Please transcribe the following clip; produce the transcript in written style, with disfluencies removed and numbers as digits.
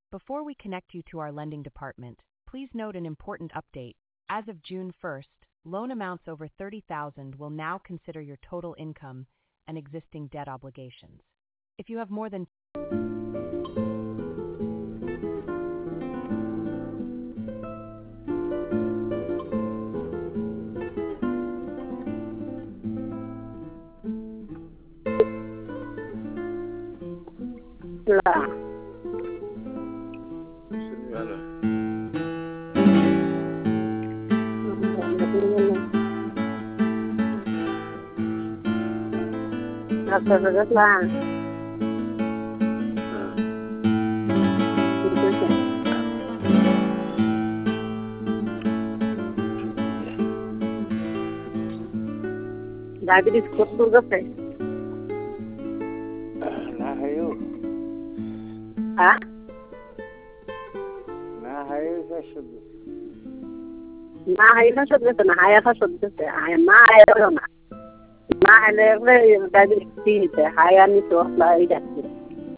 Before we connect you to our lending department, please note an important update. As of June 1st, loan amounts over $30,000 will now consider your total income and existing debt obligations. If you have more than rất là diabetes kostur gase na hayo ha na hayo fashion na hayo na shod na haya ka shod gase na hayo na hale diabetes haya ni to la ida